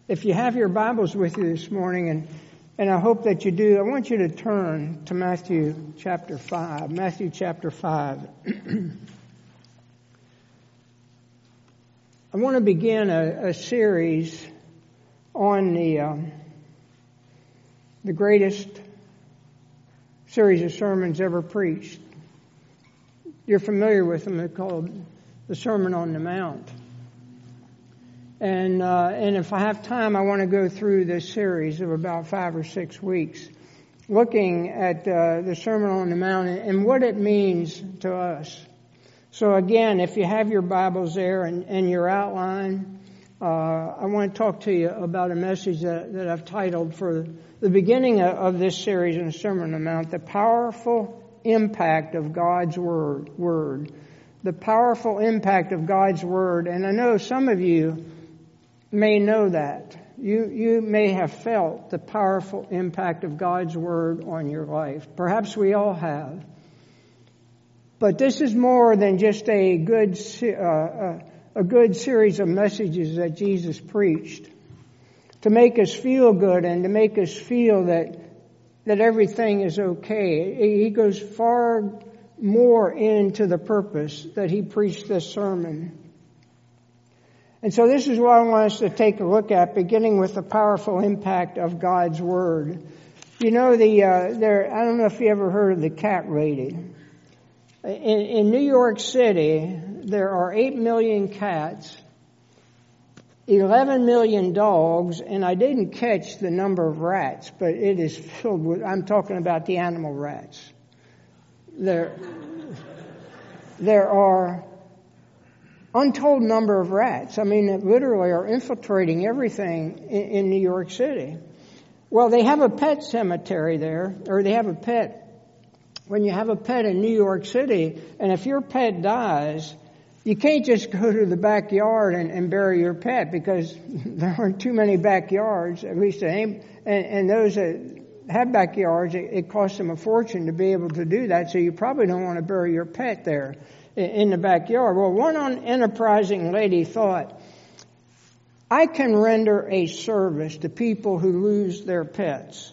If you have your Bibles with you this morning, and I hope that you do, I want you to turn to Matthew chapter 5. Matthew chapter 5. I want to begin a series on the greatest series of sermons ever preached. You're familiar with them. They're called the Sermon on the Mount. And if I have time, I want to go through this series of about 5 or 6 weeks, looking at the Sermon on the Mount and what it means to us. So again, if you have your Bibles there and your outline, I want to talk to you about a message that I've titled for the beginning of this series in the Sermon on the Mount, The Powerful Impact of God's Word. The powerful impact of God's Word. And I know some of you may know that. You may have felt the powerful impact of God's Word on your life. Perhaps we all have. But this is more than just a good series of messages that Jesus preached to make us feel good and to make us feel that everything is okay. He goes far more into the purpose that he preached this sermon. And so this is what I want us to take a look at, beginning with the powerful impact of God's Word. You know, I don't know if you ever heard of the cat rating. In New York City, there are 8 million cats, 11 million dogs, and I didn't catch the number of rats, but it is filled with, I'm talking about the animal rats. There are untold number of rats. I mean, that literally are infiltrating everything in New York City. Well, they have a pet cemetery there, or they have a pet. When you have a pet in New York City, and if your pet dies, you can't just go to the backyard and bury your pet, because there aren't too many backyards, at least and those that have backyards, it costs them a fortune to be able to do that, so you probably don't want to bury your pet there in the backyard. Well, one enterprising lady thought, I can render a service to people who lose their pets,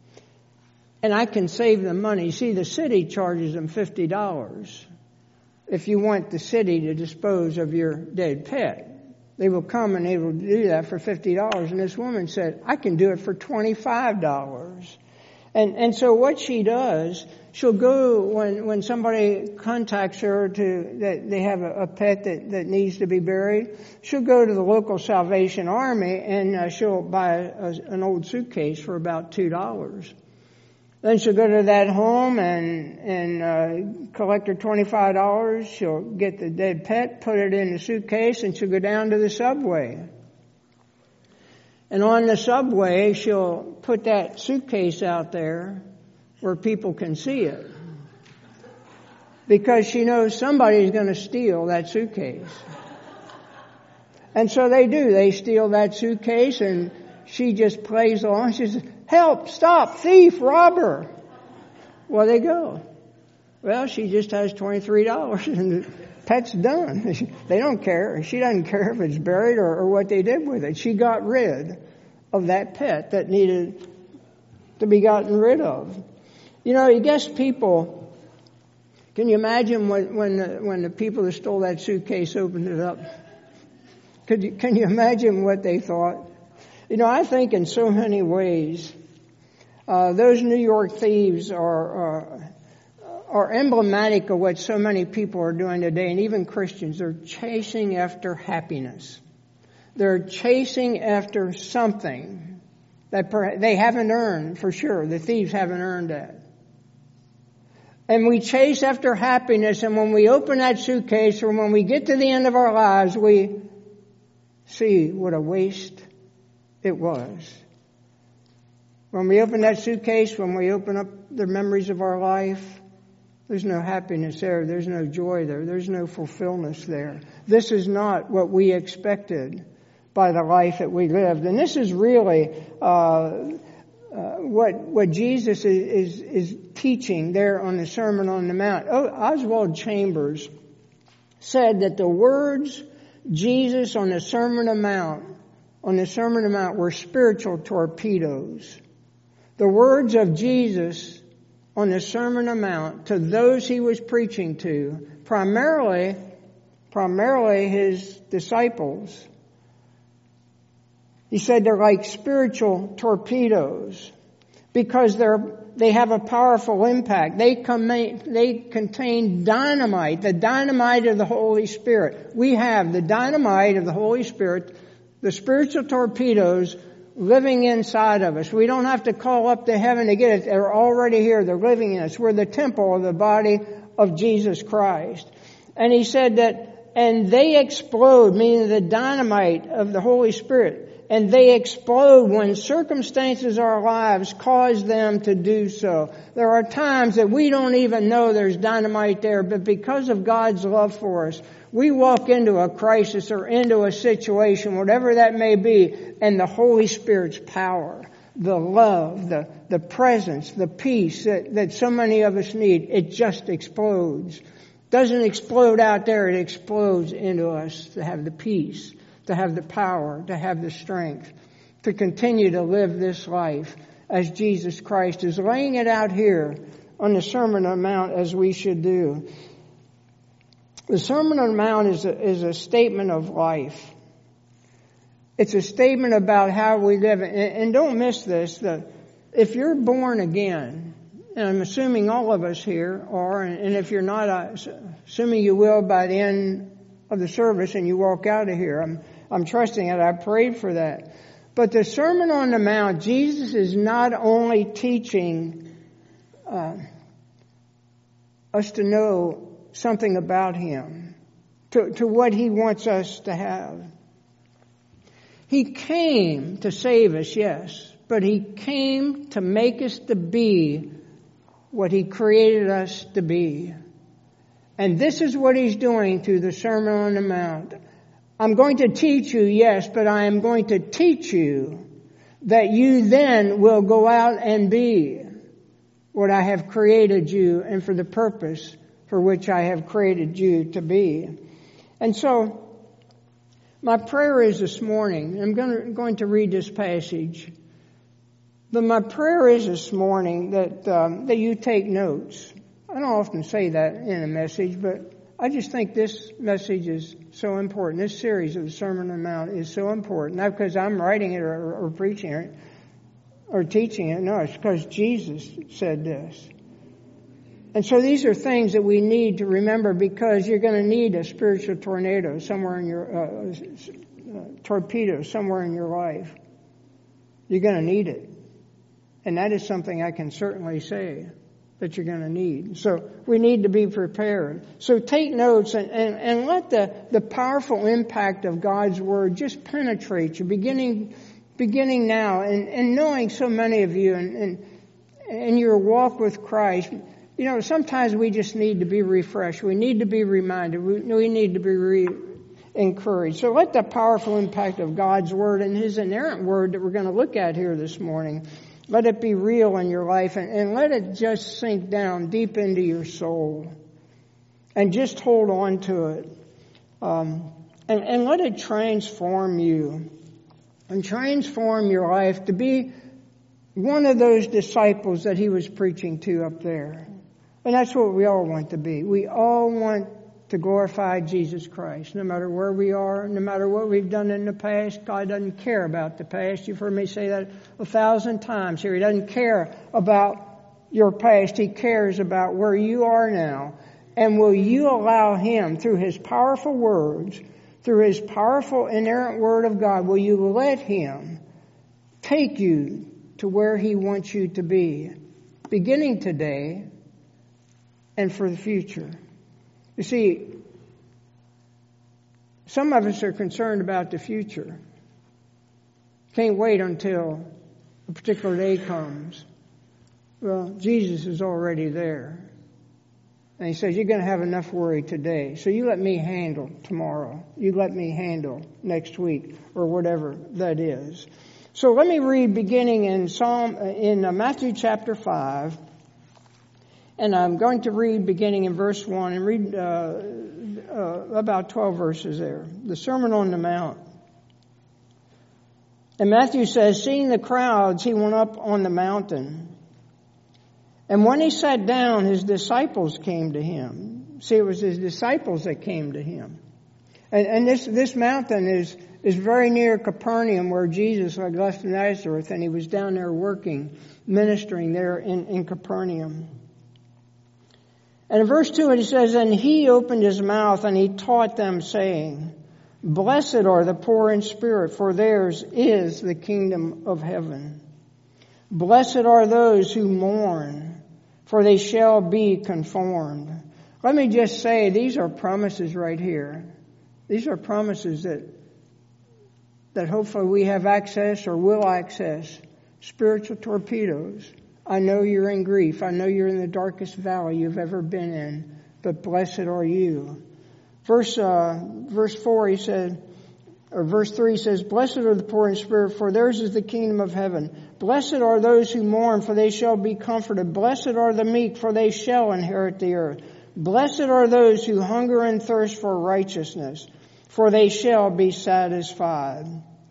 and I can save them money. See, the city charges them $50 if you want the city to dispose of your dead pet. They will come and they will do that for $50. And this woman said, I can do it for $25. And so what she does, she'll go when somebody contacts her that they have a pet that needs to be buried, she'll go to the local Salvation Army and she'll buy an old suitcase for about $2. Then she'll go to that home and collect her $25. She'll get the dead pet, put it in the suitcase, and she'll go down to the subway. And on the subway, she'll put that suitcase out there where people can see it, because she knows somebody's going to steal that suitcase. And so they do. They steal that suitcase, and she just plays along. She says, help, stop, thief, robber. Well, they go. Well, she just has $23 and the pet's done. They don't care. She doesn't care if it's buried or what they did with it. She got rid of that pet that needed to be gotten rid of. You know, I guess people, can you imagine when the people that stole that suitcase opened it up? Can you imagine what they thought? You know, I think in so many ways, those New York thieves are emblematic of what so many people are doing today, and even Christians. They're chasing after happiness. They're chasing after something that they haven't earned, for sure. The thieves haven't earned that. And we chase after happiness, and when we open that suitcase, or when we get to the end of our lives, we see what a waste it was. When we open that suitcase, when we open up the memories of our life, there's no happiness there. There's no joy there. There's no fulfillment there. This is not what we expected by the life that we lived. And this is really what Jesus is teaching there on the Sermon on the Mount. Oswald Chambers said that the words Jesus on the Sermon on the Mount on the Sermon on the Mount were spiritual torpedoes. The words of Jesus on the Sermon on the Mount to those he was preaching to, primarily his disciples, he said they're like spiritual torpedoes because they have a powerful impact. They contain dynamite, the dynamite of the Holy Spirit. We have the dynamite of the Holy Spirit, the spiritual torpedoes living inside of us. We don't have to call up to heaven to get it. They're already here. They're living in us. We're the temple of the body of Jesus Christ. And he said that, and they explode, meaning the dynamite of the Holy Spirit. And they explode when circumstances of our lives cause them to do so. There are times that we don't even know there's dynamite there, but because of God's love for us, we walk into a crisis or into a situation, whatever that may be, and the Holy Spirit's power, the love, the presence, the peace that so many of us need, it just explodes. Doesn't explode out there, it explodes into us to have the peace, to have the power, to have the strength, to continue to live this life as Jesus Christ is laying it out here on the Sermon on the Mount as we should do. The Sermon on the Mount is a statement of life. It's a statement about how we live. And don't miss this, if you're born again, and I'm assuming all of us here are, and if you're not, assuming you will by the end of the service and you walk out of here, I'm trusting it. I prayed for that. But the Sermon on the Mount, Jesus is not only teaching us to know something about him, to what he wants us to have. He came to save us, yes, but he came to make us to be what he created us to be. And this is what he's doing through the Sermon on the Mount. I'm going to teach you, yes, but I am going to teach you that you then will go out and be what I have created you and for the purpose for which I have created you to be. And so, my prayer is this morning, I'm going to read this passage, but my prayer is this morning that you take notes. I don't often say that in a message, but I just think this message is so important. This series of the Sermon on the Mount is so important. Not because I'm writing it or preaching it or teaching it. No, it's because Jesus said this. And so these are things that we need to remember because you're going to need a spiritual tornado somewhere in your, torpedo somewhere in your life. You're going to need it. And that is something I can certainly say that you're going to need. So we need to be prepared. So take notes and let the powerful impact of God's Word just penetrate you, beginning now and knowing so many of you and your walk with Christ. You know, sometimes we just need to be refreshed. We need to be reminded. We need to be encouraged. So let the powerful impact of God's Word and His inerrant Word that we're going to look at here this morning, let it be real in your life and let it just sink down deep into your soul. And just hold on to it. And let it transform you. And transform your life to be one of those disciples that He was preaching to up there. And that's what we all want to be. We all want to glorify Jesus Christ, no matter where we are, no matter what we've done in the past. God doesn't care about the past. You've heard me say that 1,000 times here. He doesn't care about your past. He cares about where you are now. And will you allow Him, through His powerful words, through His powerful inerrant Word of God, will you let Him take you to where He wants you to be, beginning today and for the future? You see, some of us are concerned about the future. Can't wait until a particular day comes. Well, Jesus is already there. And He says, you're going to have enough worry today. So you let me handle tomorrow. You let me handle next week or whatever that is. So let me read beginning in Matthew chapter 5. And I'm going to read beginning in verse 1 and read about 12 verses there. The Sermon on the Mount. And Matthew says, seeing the crowds, he went up on the mountain. And when he sat down, his disciples came to him. See, it was his disciples that came to him. And this mountain is very near Capernaum, where Jesus had left Nazareth, and he was down there working, ministering there in Capernaum. And in verse 2 it says, and he opened his mouth and he taught them, saying, blessed are the poor in spirit, for theirs is the kingdom of heaven. Blessed are those who mourn, for they shall be conformed. Let me just say, these are promises right here. These are promises that hopefully we have access or will access. Spiritual torpedoes. I know you're in grief. I know you're in the darkest valley you've ever been in, but blessed are you. Verse 4 he said, or verse 3 says, blessed are the poor in spirit, for theirs is the kingdom of heaven. Blessed are those who mourn, for they shall be comforted. Blessed are the meek, for they shall inherit the earth. Blessed are those who hunger and thirst for righteousness, for they shall be satisfied.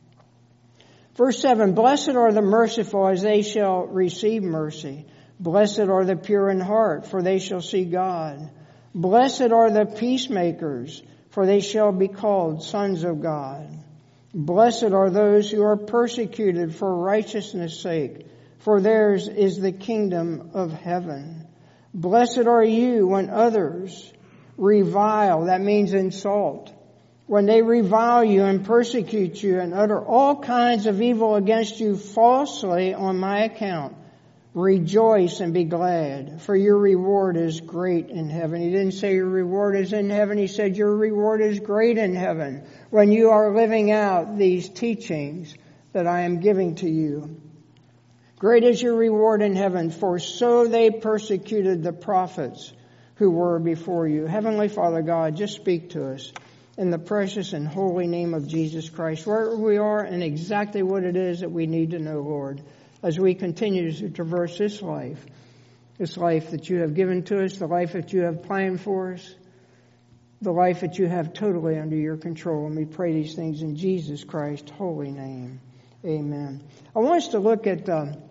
Verse 7, blessed are the merciful, as they shall receive mercy. Blessed are the pure in heart, for they shall see God. Blessed are the peacemakers, for they shall be called sons of God. Blessed are those who are persecuted for righteousness' sake, for theirs is the kingdom of heaven. Blessed are you when others revile, that means insult, when they revile you and persecute you and utter all kinds of evil against you falsely on my account. Rejoice and be glad, for your reward is great in heaven. He didn't say your reward is in heaven. He said your reward is great in heaven when you are living out these teachings that I am giving to you. Great is your reward in heaven, for so they persecuted the prophets who were before you. Heavenly Father God, just speak to us in the precious and holy name of Jesus Christ, where we are and exactly what it is that we need to know, Lord, as we continue to traverse this life that you have given to us, the life that you have planned for us, the life that you have totally under your control. And we pray these things in Jesus Christ's holy name. Amen. I want us to look at,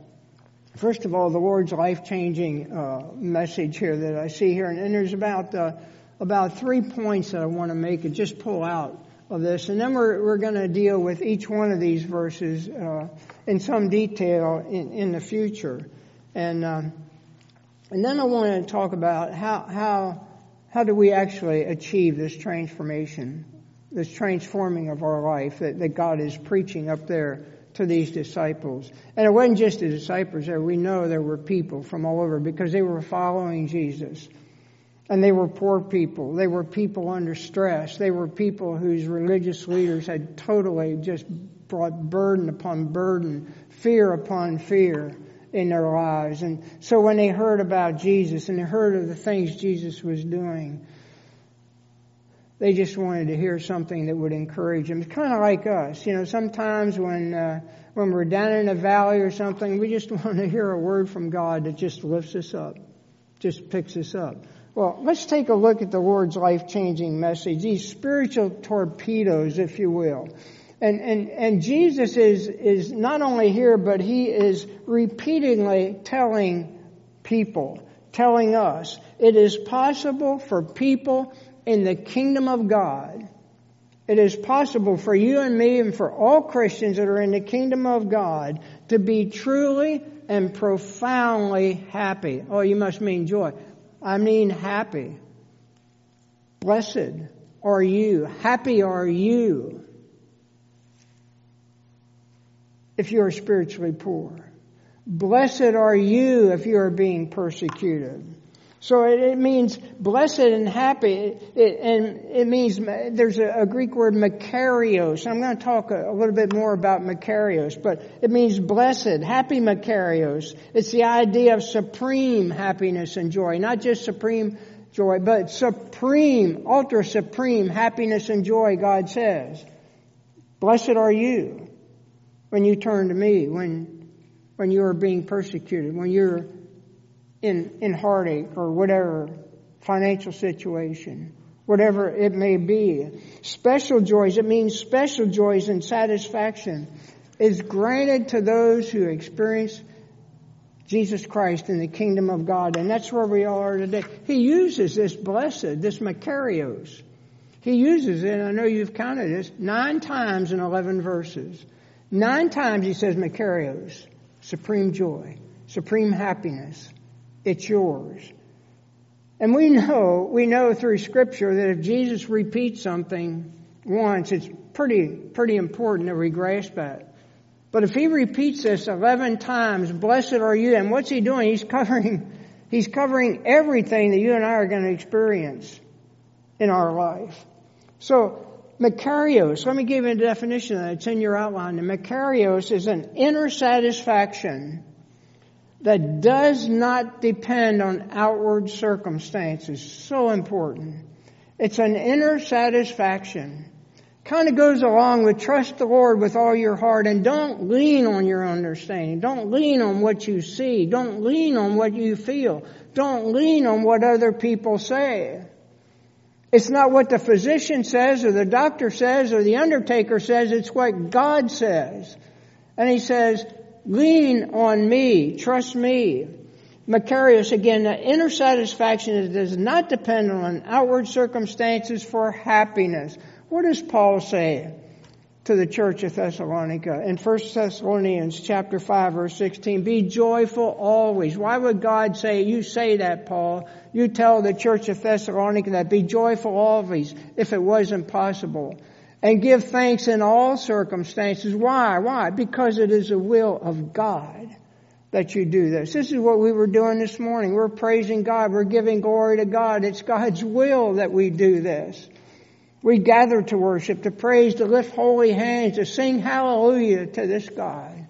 first of all, the Lord's life-changing message here that I see here. And there's about 3 points that I want to make and just pull out of this. And then we're going to deal with each one of these verses in some detail in the future. And then I want to talk about how do we actually achieve this transformation, this transforming of our life that God is preaching up there to these disciples. And it wasn't just the disciples there. We know there were people from all over because they were following Jesus. And they were poor people. They were people under stress. They were people whose religious leaders had totally just brought burden upon burden, fear upon fear in their lives. And so when they heard about Jesus and they heard of the things Jesus was doing, they just wanted to hear something that would encourage them. It's kind of like us. You know, sometimes when we're down in a valley or something, we just want to hear a word from God that just lifts us up, just picks us up. Well, let's take a look at the Lord's life-changing message, these spiritual torpedoes, if you will. And Jesus is not only here, but he is repeatedly telling people, telling us, it is possible for people in the kingdom of God. It is possible for you and me and for all Christians that are in the kingdom of God to be truly and profoundly happy. Oh, you must mean joy. I mean happy. Blessed are you. Happy are you if you are spiritually poor. Blessed are you if you are being persecuted. So it means blessed and happy, and it means there's a Greek word makarios. I'm going to talk a little bit more about makarios, but it means blessed, happy makarios. It's the idea of supreme happiness and joy, not just supreme joy, but supreme, ultra supreme happiness and joy, God says. Blessed are you when you turn to me, when you are being persecuted, when you're in heartache or whatever financial situation, whatever it may be. Special joys, it means special joys and satisfaction. is granted to those who experience Jesus Christ in the kingdom of God. And that's where we all are today. He uses this blessed, this Makarios. He uses it, and I know you've counted this, 9 times in 11 verses. 9 times he says Makarios, supreme joy, supreme happiness. It's yours. And we know through Scripture that if Jesus repeats something once, it's pretty important that we grasp that. But if he repeats this 11 times, blessed are you, and what's he doing? He's covering everything that you and I are going to experience in our life. So, Makarios, let me give you a definition of that. It's in your outline. The Makarios is an inner satisfaction that does not depend on outward circumstances. So important. It's an inner satisfaction. Kind of goes along with trust the Lord with all your heart and don't lean on your understanding. Don't lean on what you see. Don't lean on what you feel. Don't lean on what other people say. It's not what the physician says or the doctor says or the undertaker says. It's what God says. And he says, lean on me. Trust me. Makarios, again, the inner satisfaction that does not depend on outward circumstances for happiness. What does Paul say to the church of Thessalonica? In 1 Thessalonians chapter 5, verse 16, be joyful always. Why would God say, you say that, Paul? You tell the church of Thessalonica that, be joyful always, if it wasn't possible. And give thanks in all circumstances. Why? Why? Because it is the will of God that you do this. This is what we were doing this morning. We're praising God. We're giving glory to God. It's God's will that we do this. We gather to worship, to praise, to lift holy hands, to sing hallelujah to this God.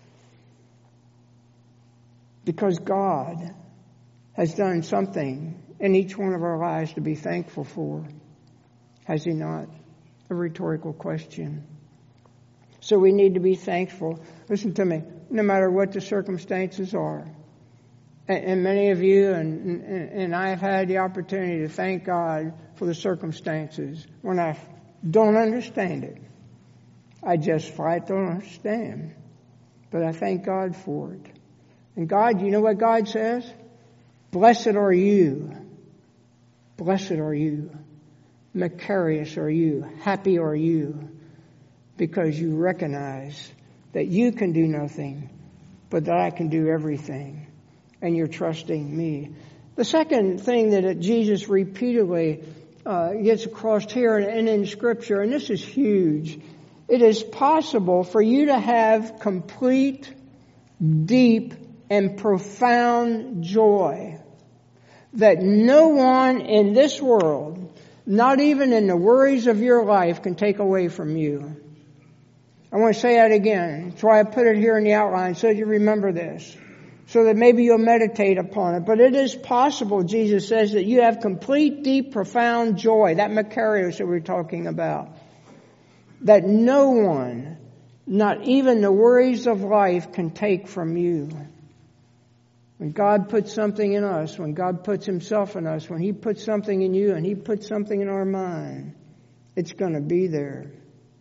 Because God has done something in each one of our lives to be thankful for. Has He not? A rhetorical question. So we need to be thankful. Listen to me. No matter what the circumstances are. And many of you and I have had the opportunity to thank God for the circumstances when I don't understand it. I just flat don't understand. But I thank God for it. And God, you know what God says? Blessed are you. Blessed are you. Makarios are you. Happy are you. Because you recognize that you can do nothing, but that I can do everything. And you're trusting me. The second thing that Jesus repeatedly gets across here and in Scripture, and this is huge, it is possible for you to have complete, deep, and profound joy that no one in this world, not even in the worries of your life, can take away from you. I want to say that again. That's why I put it here in the outline, so that you remember this. So that maybe you'll meditate upon it. But it is possible, Jesus says, that you have complete, deep, profound joy. That Makarios that we're talking about. That no one, not even the worries of life, can take from you. When God puts something in us, when God puts Himself in us, when He puts something in you and He puts something in our mind, it's going to be there.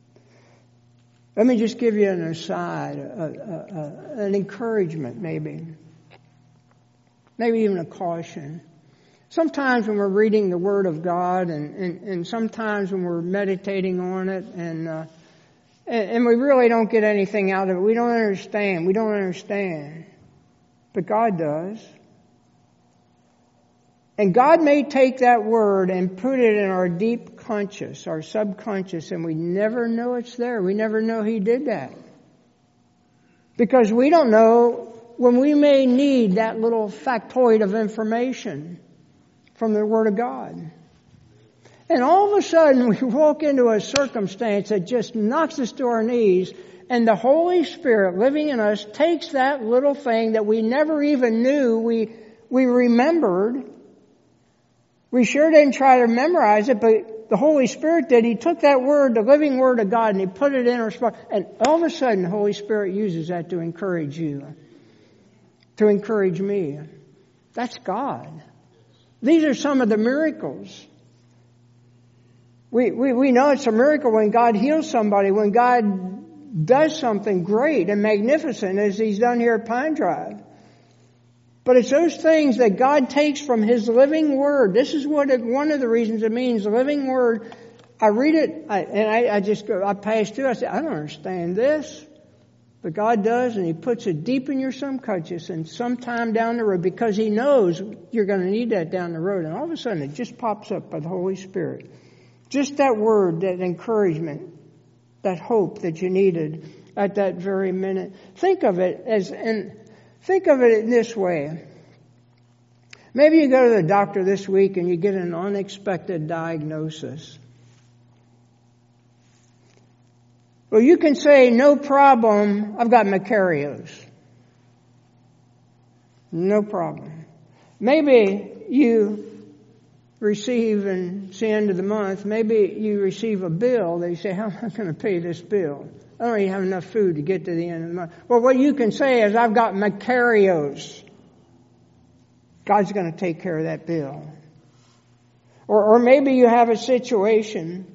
Let me just give you an aside, an encouragement maybe even a caution. Sometimes when we're reading the Word of God and sometimes when we're meditating on it and we really don't get anything out of it, we don't understand. But God does. And God may take that word and put it in our deep conscious, our subconscious, and we never know it's there. We never know He did that. Because we don't know when we may need that little factoid of information from the Word of God. And all of a sudden we walk into a circumstance that just knocks us to our knees, and the Holy Spirit living in us takes that little thing that we never even knew we remembered. We sure didn't try to memorize it, but the Holy Spirit did. He took that word, the living Word of God, and He put it in our spot. And all of a sudden, the Holy Spirit uses that to encourage you, to encourage me. That's God. These are some of the miracles. We know it's a miracle when God heals somebody, when God does something great and magnificent as He's done here at Pine Drive. But it's those things that God takes from His living Word. This is one of the reasons it means living Word. I read it, I pass through, I say, I don't understand this. But God does, and He puts it deep in your subconscious and sometime down the road, because He knows you're going to need that down the road. And all of a sudden it just pops up by the Holy Spirit. Just that word, that encouragement, that hope that you needed at that very minute. Think of it in this way. Maybe you go to the doctor this week and you get an unexpected diagnosis. Well, you can say, no problem, I've got Macarios. No problem. Maybe you receive, and it's the end of the month, maybe you receive a bill. They say, how am I going to pay this bill? I don't even have enough food to get to the end of the month. Well, what you can say is, I've got Macarios. God's going to take care of that bill. Or maybe you have a situation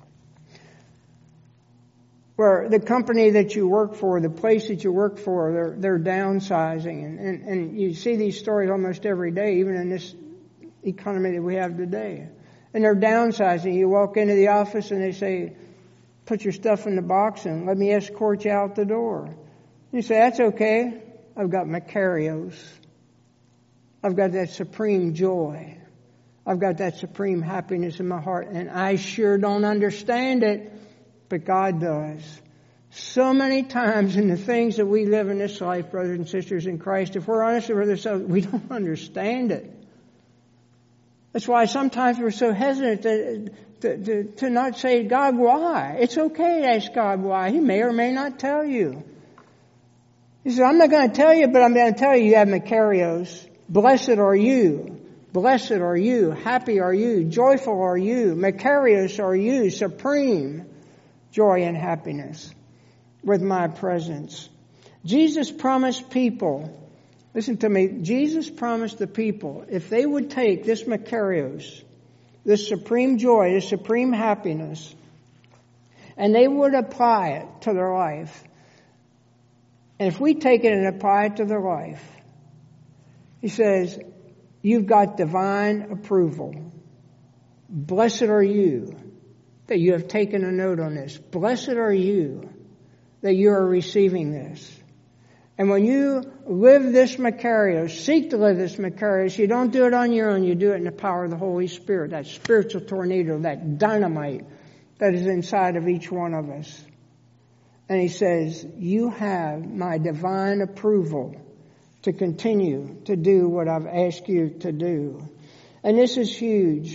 where the company that you work for, the place that you work for, they're downsizing. And you see these stories almost every day, even in this economy that we have today. And they're downsizing. You walk into the office and they say, put your stuff in the box and let me escort you out the door. You say, that's okay. I've got Macarios. I've got that supreme joy. I've got that supreme happiness in my heart. And I sure don't understand it, but God does. So many times in the things that we live in this life, brothers and sisters in Christ, if we're honest with ourselves, we don't understand it. That's why sometimes we're so hesitant to not say, God, why? It's okay to ask God why. He may or may not tell you. He said, I'm not going to tell you, but I'm going to tell you have Macarios. Blessed are you. Blessed are you. Happy are you. Joyful are you. Macarios are you. Supreme joy and happiness with my presence. Jesus promised people, listen to me, Jesus promised the people, if they would take this Macarios, this supreme joy, this supreme happiness, and they would apply it to their life, and if we take it and apply it to their life, He says, you've got divine approval. Blessed are you that you have taken a note on this. Blessed are you that you are receiving this. And when you live this Macarios, seek to live this Macarios, you don't do it on your own. You do it in the power of the Holy Spirit, that spiritual tornado, that dynamite that is inside of each one of us. And He says, you have my divine approval to continue to do what I've asked you to do. And this is huge.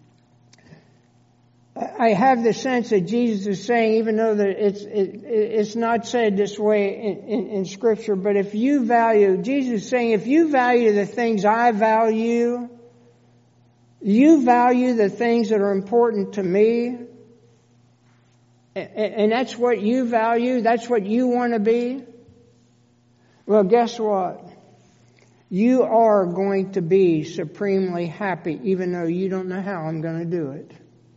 I have the sense that Jesus is saying, even though that it's not said this way in Scripture, but if you value, Jesus is saying, if you value the things I value, you value the things that are important to me, and that's what you value, that's what you want to be, well, guess what? You are going to be supremely happy, even though you don't know how I'm going to do it.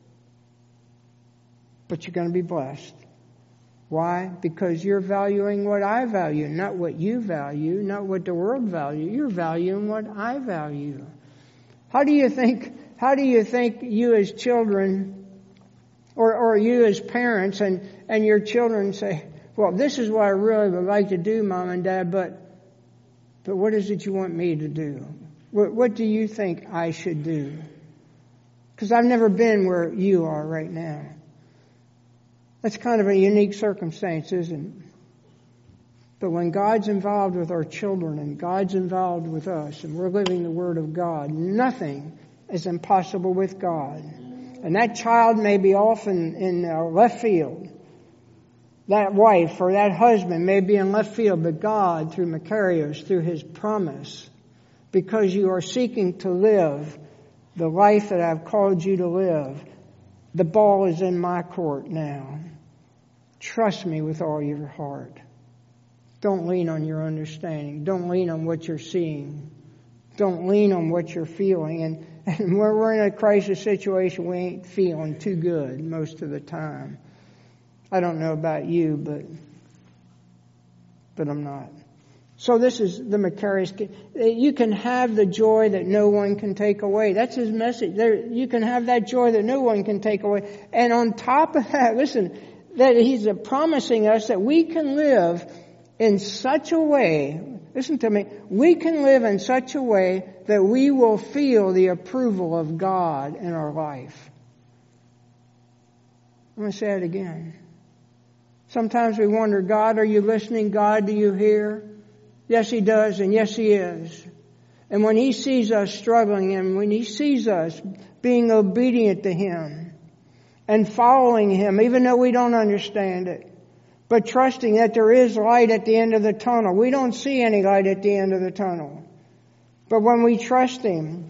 But you're going to be blessed. Why? Because you're valuing what I value, not what you value, not what the world values. You're valuing what I value. How do you think you as children, or you as parents, and your children say, well, this is what I really would like to do, Mom and Dad, but what is it you want me to do? What do you think I should do? Because I've never been where you are right now. That's kind of a unique circumstance, isn't it? But when God's involved with our children and God's involved with us and we're living the Word of God, nothing is impossible with God. And that child may be off in left field. That wife or that husband may be in left field, but God, through Macarios, through His promise, because you are seeking to live the life that I've called you to live, the ball is in my court now. Trust me with all your heart. Don't lean on your understanding. Don't lean on what you're seeing. Don't lean on what you're feeling. And when we're in a crisis situation, we ain't feeling too good most of the time. I don't know about you, but I'm not. So this is the Macarius. You can have the joy that no one can take away. That's his message. You can have that joy that no one can take away. And on top of that, listen, that he's promising us that we can live in such a way, listen to me, we can live in such a way that we will feel the approval of God in our life. I'm going to say it again. Sometimes we wonder, God, are you listening? God, do you hear? Yes, he does, and yes, he is. And when he sees us struggling, and when he sees us being obedient to him and following him, even though we don't understand it, but trusting that there is light at the end of the tunnel. We don't see any light at the end of the tunnel. But when we trust him,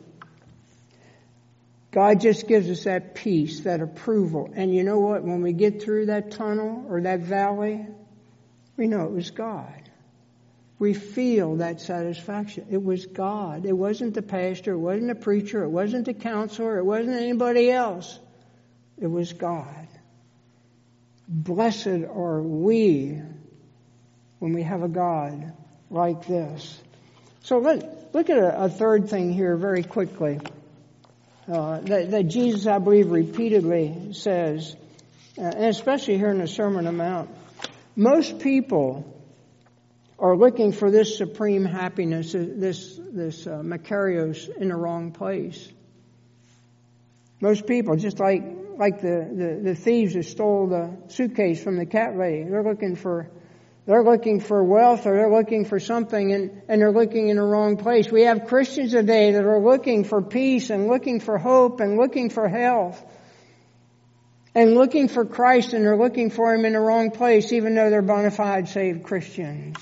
God just gives us that peace, that approval. And you know what? When we get through that tunnel or that valley, we know it was God. We feel that satisfaction. It was God. It wasn't the pastor. It wasn't the preacher. It wasn't the counselor. It wasn't anybody else. It was God. Blessed are we when we have a God like this. So look at a third thing here very quickly. That Jesus, I believe, repeatedly says, and especially here in the Sermon on the Mount, most people are looking for this supreme happiness, this Makarios, in the wrong place. Most people, just like the thieves who stole the suitcase from the cat lady, they're looking for wealth, or they're looking for something, and they're looking in the wrong place. We have Christians today that are looking for peace and looking for hope and looking for health and looking for Christ, and they're looking for him in the wrong place, even though they're bona fide saved Christians.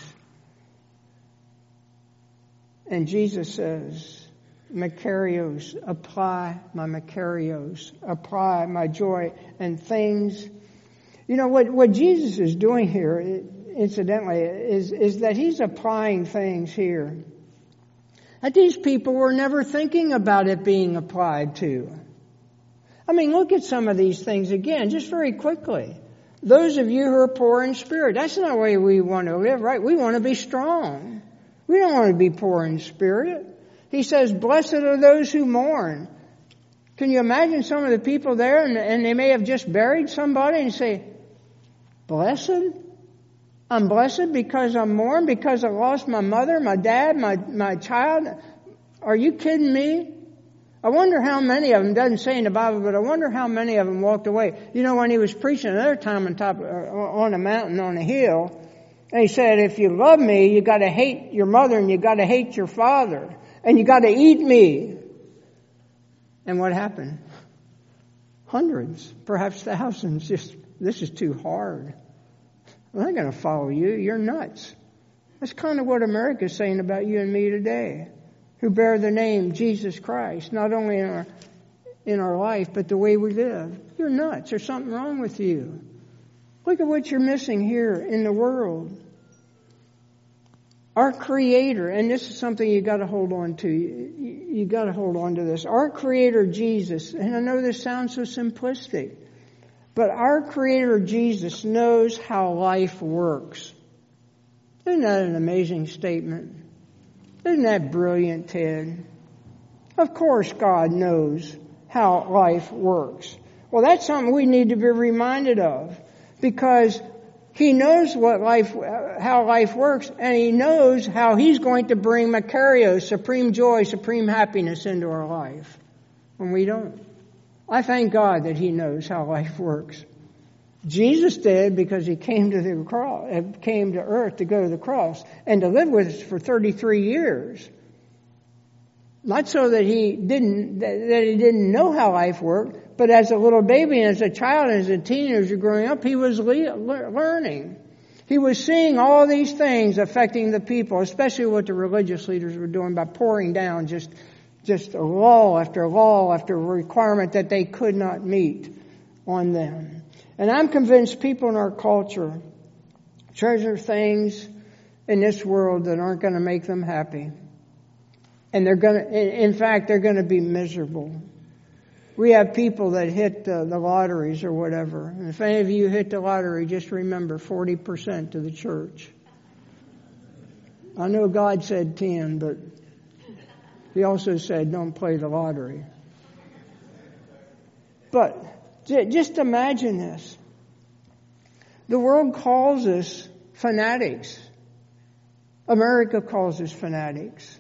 And Jesus says, Makarios, apply my Makarios, apply my joy and things. You know, what Jesus is doing here, incidentally, is that he's applying things here that these people were never thinking about it being applied to. I mean, look at some of these things again, just very quickly. Those of you who are poor in spirit, that's not the way we want to live, right? We want to be strong. We don't want to be poor in spirit. He says, blessed are those who mourn. Can you imagine some of the people there, and they may have just buried somebody, and say, blessed? I'm blessed because I'm mourning, because I lost my mother, my dad, my child. Are you kidding me? I wonder how many of them, doesn't say in the Bible, but I wonder how many of them walked away. You know, when he was preaching another time on a mountain, on a hill, and he said, if you love me, you got to hate your mother and you got to hate your father and you got to eat me. And what happened? Hundreds, perhaps thousands, just, this is too hard. I'm not going to follow you. You're nuts. That's kind of what America's saying about you and me today, who bear the name Jesus Christ, not only in our life, but the way we live. You're nuts. There's something wrong with you. Look at what you're missing here in the world. Our Creator, and this is something you got to hold on to. You got to hold on to this. Our Creator Jesus, and I know this sounds so simplistic, but our Creator Jesus knows how life works. Isn't that an amazing statement? Isn't that brilliant, Ted? Of course God knows how life works. Well, that's something we need to be reminded of, because he knows how life works, and he knows how he's going to bring Makarios, supreme joy, supreme happiness into our life when we don't. I thank God that he knows how life works. Jesus did, because he came to the cross, came to earth to go to the cross and to live with us for 33 years. Not so that he didn't know how life worked, but as a little baby and as a child and as a teenager growing up, he was learning. He was seeing all these things affecting the people, especially what the religious leaders were doing by pouring down just a law after requirement that they could not meet on them. And I'm convinced people in our culture treasure things in this world that aren't going to make them happy. And they're going to be miserable. We have people that hit the lotteries or whatever. And if any of you hit the lottery, just remember 40% to the church. I know God said 10, but He also said don't play the lottery. But just imagine this. The world calls us fanatics. America calls us fanatics.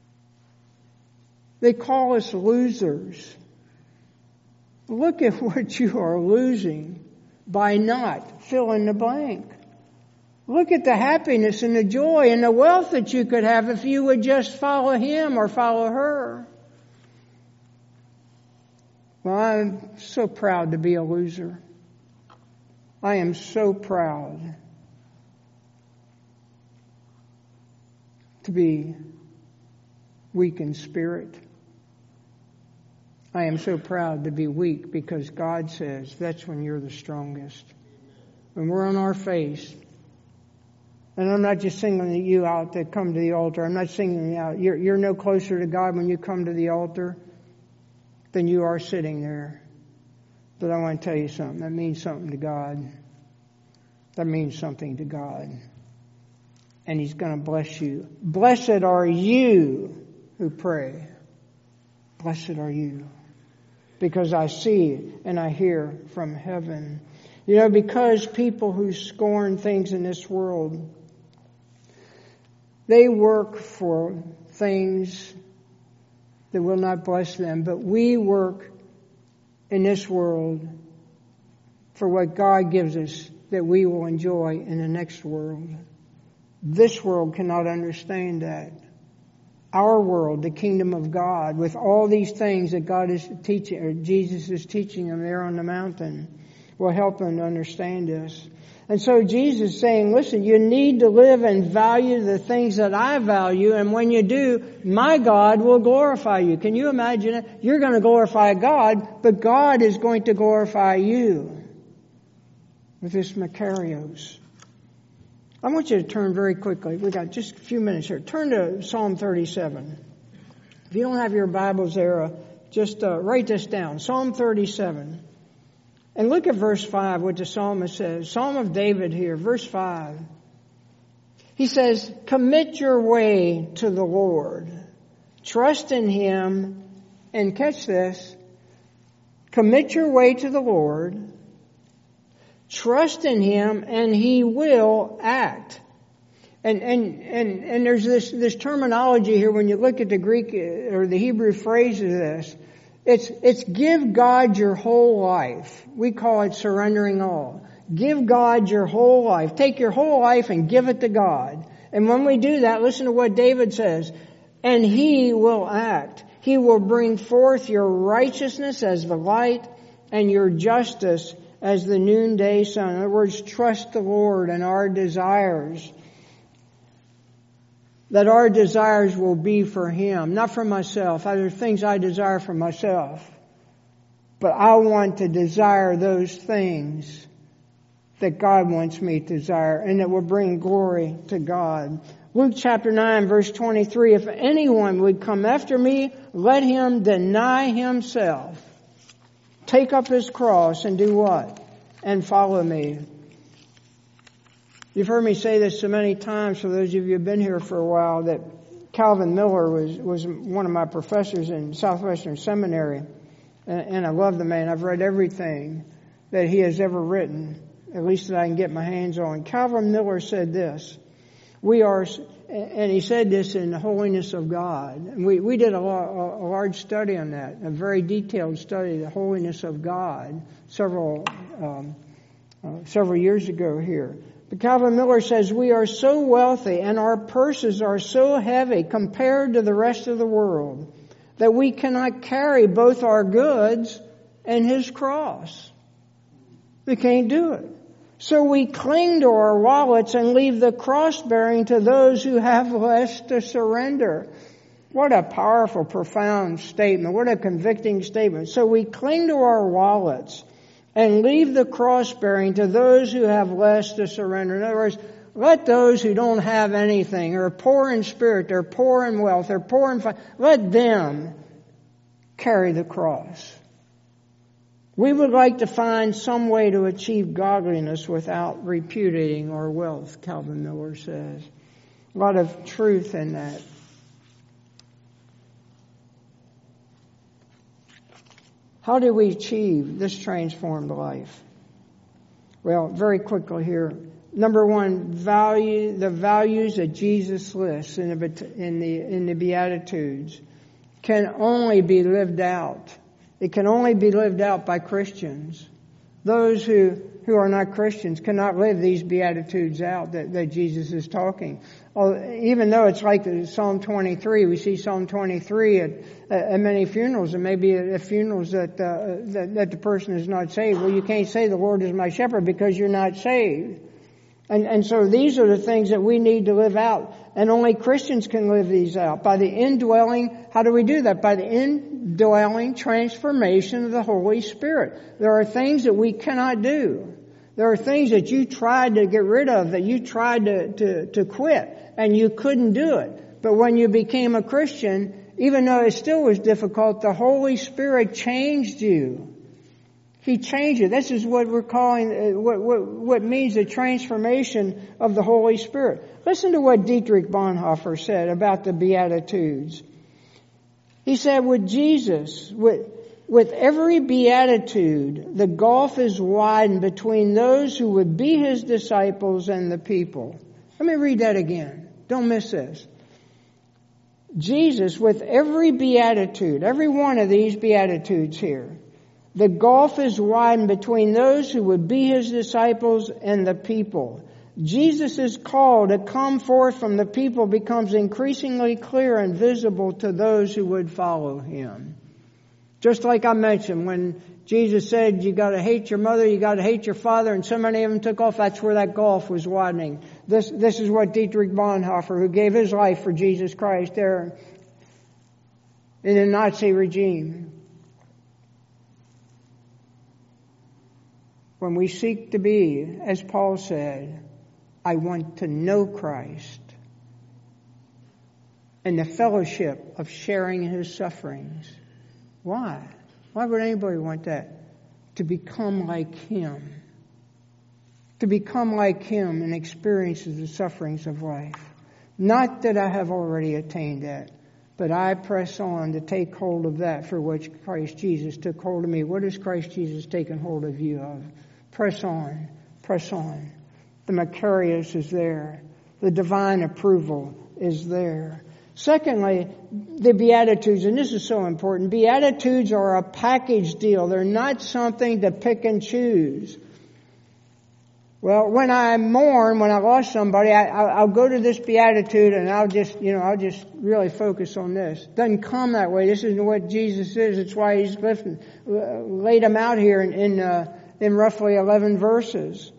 They call us losers. Look at what you are losing by not fill in the blank. Look at the happiness and the joy and the wealth that you could have if you would just follow him or follow her. Well, I'm so proud to be a loser. I am so proud to be weak in spirit. I am so proud to be weak because God says that's when you're the strongest. When we're on our face, and I'm not just singling you out to come to the altar. I'm not singling you out. You're no closer to God when you come to the altar than you are sitting there. But I want to tell you something. That means something to God. That means something to God. And He's going to bless you. Blessed are you who pray. Blessed are you. Because I see and I hear from heaven. You know, because people who scorn things in this world, they work for things that will not bless them. But we work in this world for what God gives us that we will enjoy in the next world. This world cannot understand that. Our world, the kingdom of God, with all these things that God is teaching, or Jesus is teaching them there on the mountain, will help them to understand this. And so Jesus is saying, listen, you need to live and value the things that I value, and when you do, my God will glorify you. Can you imagine it? You're going to glorify God, but God is going to glorify you with this Makarios. I want you to turn very quickly. We've got just a few minutes here. Turn to Psalm 37. If you don't have your Bibles there, just write this down. Psalm 37. And look at verse 5, what the psalmist says. Psalm of David here, verse 5. He says, commit your way to the Lord. Trust in Him. And catch this. Commit your way to the Lord. Trust in Him and He will act. And there's this terminology here when you look at the Greek or the Hebrew phrase of this. It's give God your whole life. We call it surrendering all. Give God your whole life. Take your whole life and give it to God. And when we do that, listen to what David says. And He will act. He will bring forth your righteousness as the light and your justice as the noonday sun. In other words, trust the Lord and our desires. That our desires will be for Him, not for myself. There are things I desire for myself. But I want to desire those things that God wants me to desire and that will bring glory to God. Luke chapter 9 verse 23, if anyone would come after me, let him deny himself. Take up his cross and do what? And follow me. You've heard me say this so many times, for those of you who have been here for a while, that Calvin Miller was one of my professors in Southwestern Seminary. And I love the man. I've read everything that he has ever written, at least that I can get my hands on. Calvin Miller said this. And he said this in the holiness of God. And we did a large study on that, a very detailed study of the holiness of God several years ago here. But Calvin Miller says, we are so wealthy and our purses are so heavy compared to the rest of the world that we cannot carry both our goods and His cross. We can't do it. So we cling to our wallets and leave the cross bearing to those who have less to surrender. What a powerful, profound statement. What a convicting statement. So we cling to our wallets and leave the cross bearing to those who have less to surrender. In other words, let those who don't have anything, or are poor in spirit, they're poor in wealth, they're poor in let them carry the cross. We would like to find some way to achieve godliness without repudiating our wealth, Calvin Miller says. A lot of truth in that. How do we achieve this transformed life? Well, very quickly here. Number one, the values that Jesus lists in the Beatitudes can only be lived out. It can only be lived out by Christians. Those who are not Christians cannot live these Beatitudes out that Jesus is talking. Even though it's like Psalm 23, we see Psalm 23 at many funerals, and maybe at funerals that the person is not saved. Well, you can't say the Lord is my shepherd because you're not saved. And so these are the things that we need to live out. And only Christians can live these out. By the indwelling, how do we do that? By the indwelling transformation of the Holy Spirit. There are things that we cannot do. There are things that you tried to get rid of, that you tried to quit, and you couldn't do it. But when you became a Christian, even though it still was difficult, the Holy Spirit changed you. He changed you. This is what we're calling, what means the transformation of the Holy Spirit. Listen to what Dietrich Bonhoeffer said about the Beatitudes. He said, with Jesus, with every beatitude, the gulf is widened between those who would be his disciples and the people. Let me read that again. Don't miss this. Jesus, with every beatitude, every one of these beatitudes here, the gulf is widened between those who would be his disciples and the people. Jesus' call to come forth from the people becomes increasingly clear and visible to those who would follow him. Just like I mentioned, when Jesus said, you got to hate your mother, you got to hate your father, and so many of them took off, that's where that gulf was widening. This is what Dietrich Bonhoeffer, who gave his life for Jesus Christ there in the Nazi regime. When we seek to be, as Paul said, I want to know Christ and the fellowship of sharing his sufferings. Why? Why would anybody want that? To become like him. To become like him and experience the sufferings of life. Not that I have already attained that, but I press on to take hold of that for which Christ Jesus took hold of me. What has Christ Jesus taken hold of you of? Press on. Press on. The Macarius is there. The divine approval is there. Secondly, the Beatitudes, and this is so important, Beatitudes are a package deal. They're not something to pick and choose. Well, when I mourn, when I lost somebody, I'll go to this Beatitude and I'll just really focus on this. Doesn't come that way. This isn't what Jesus is. It's why he's laid them out here in roughly 11 verses.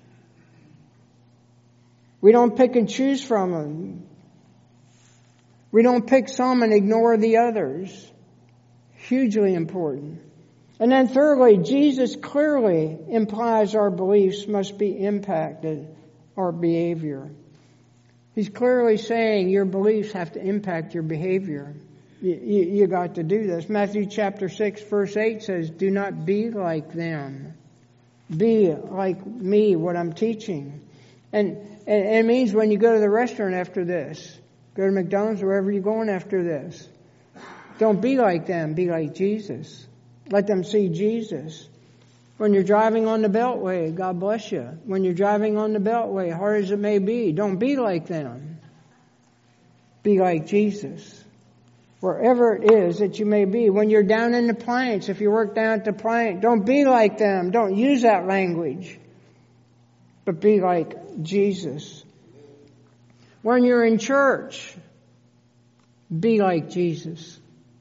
We don't pick and choose from them. We don't pick some and ignore the others. Hugely important. And then thirdly, Jesus clearly implies our beliefs must be impacted our behavior. He's clearly saying your beliefs have to impact your behavior. You got to do this. Matthew chapter 6 verse 8 says, do not be like them. Be like me, what I'm teaching. And it means when you go to the restaurant after this, go to McDonald's, wherever you're going after this, don't be like them, be like Jesus. Let them see Jesus. When you're driving on the Beltway, God bless you. When you're driving on the Beltway, hard as it may be, don't be like them. Be like Jesus. Wherever it is that you may be. When you're down in the plains, if you work down at the plant, don't be like them. Don't use that language. But be like Jesus. When you're in church, be like Jesus.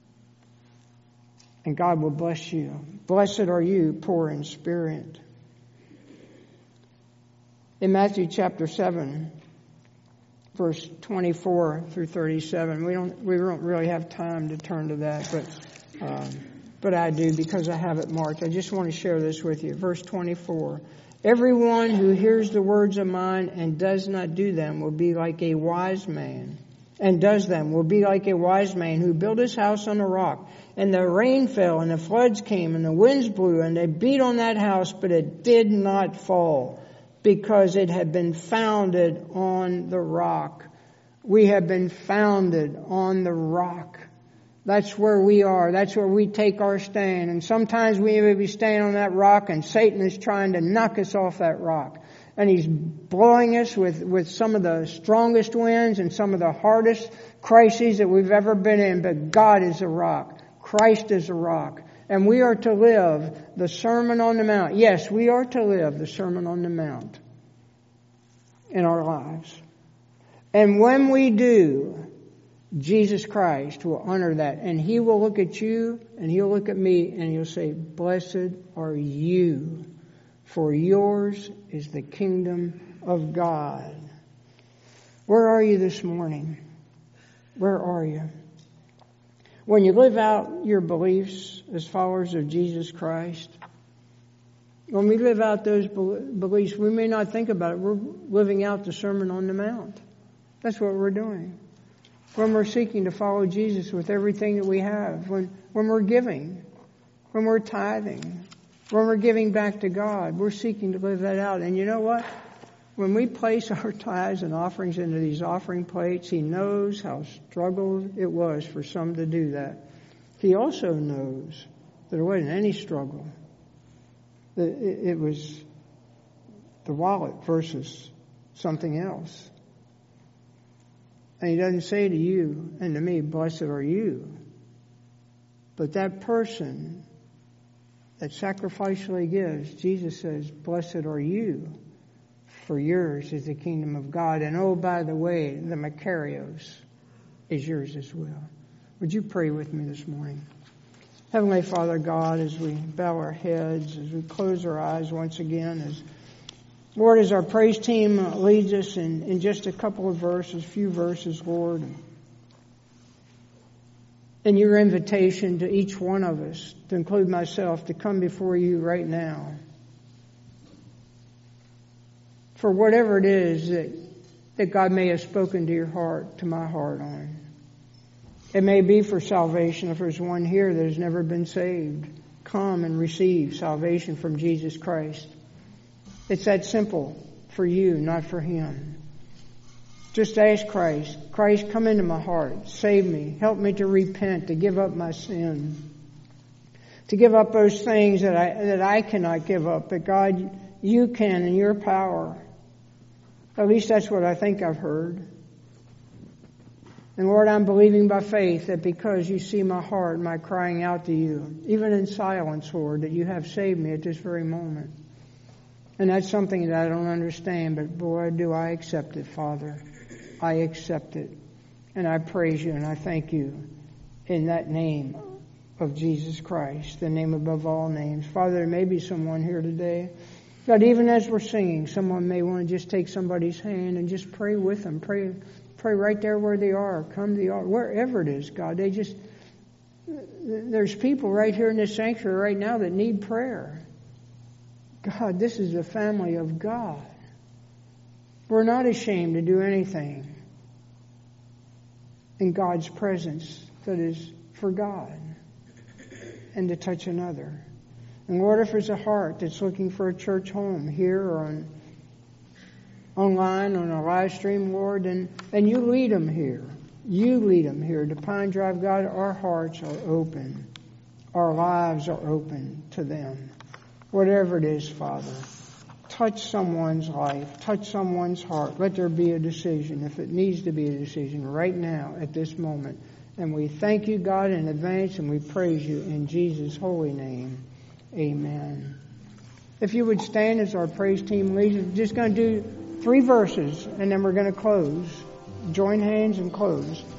And God will bless you. Blessed are you, poor in spirit. In Matthew chapter 7, verse 24 through 37, we don't really have time to turn to that, but I do because I have it marked. I just want to share this with you. Verse 24. Everyone who hears the words of mine and does not do them will be like a wise man. and does them will be like a wise man who built his house on a rock. And the rain fell, and the floods came, and the winds blew, and they beat on that house, but it did not fall, because it had been founded on the rock. We have been founded on the rock. That's where we are. That's where we take our stand. And sometimes we may be standing on that rock, and Satan is trying to knock us off that rock. And he's blowing us with some of the strongest winds and some of the hardest crises that we've ever been in. But God is a rock. Christ is a rock. And we are to live the Sermon on the Mount. Yes, we are to live the Sermon on the Mount in our lives. And when we do, Jesus Christ will honor that. And He will look at you and He'll look at me and He'll say, "Blessed are you, for yours is the kingdom of God." Where are you this morning? Where are you? When you live out your beliefs as followers of Jesus Christ, when we live out those beliefs, we may not think about it. We're living out the Sermon on the Mount. That's what we're doing. When we're seeking to follow Jesus with everything that we have, when we're giving, when we're tithing, when we're giving back to God, we're seeking to live that out. And you know what? When we place our tithes and offerings into these offering plates, He knows how struggled it was for some to do that. He also knows that there wasn't any struggle. It was the wallet versus something else. And He doesn't say to you and to me, "Blessed are you." But that person that sacrificially gives, Jesus says, "Blessed are you, for yours is the kingdom of God." And oh, by the way, the Makarios is yours as well. Would you pray with me this morning? Heavenly Father God, as we bow our heads, as we close our eyes once again, Lord, as our praise team leads us in just a couple of verses, few verses, Lord, and your invitation to each one of us, to include myself, to come before you right now for whatever it is that God may have spoken to your heart, to my heart on. It may be for salvation. If there's one here that has never been saved, come and receive salvation from Jesus Christ. It's that simple for you, not for him. Just ask Christ. "Christ, come into my heart. Save me. Help me to repent, to give up my sin, to give up those things that I cannot give up. But God, you can in your power." At least that's what I think I've heard. And Lord, I'm believing by faith that because you see my heart, my crying out to you, even in silence, Lord, that you have saved me at this very moment. And that's something that I don't understand, but boy, do I accept it, Father. I accept it. And I praise you and I thank you in that name of Jesus Christ, the name above all names. Father, there may be someone here today. God, even as we're singing, someone may want to just take somebody's hand and just pray with them. Pray right there where they are. Come to the altar, wherever it is, God. There's people right here in this sanctuary right now that need prayer. God, this is a family of God. We're not ashamed to do anything in God's presence that is for God and to touch another. And Lord, if there's a heart that's looking for a church home here or online on a live stream, Lord, and you lead them here. You lead them here to Pine Drive. God, our hearts are open. Our lives are open to them. Whatever it is, Father, touch someone's life, touch someone's heart. Let there be a decision, if it needs to be a decision, right now, at this moment. And we thank you, God, in advance, and we praise you in Jesus' holy name. Amen. If you would stand as our praise team leads, we're just going to do 3 verses, and then we're going to close. Join hands and close.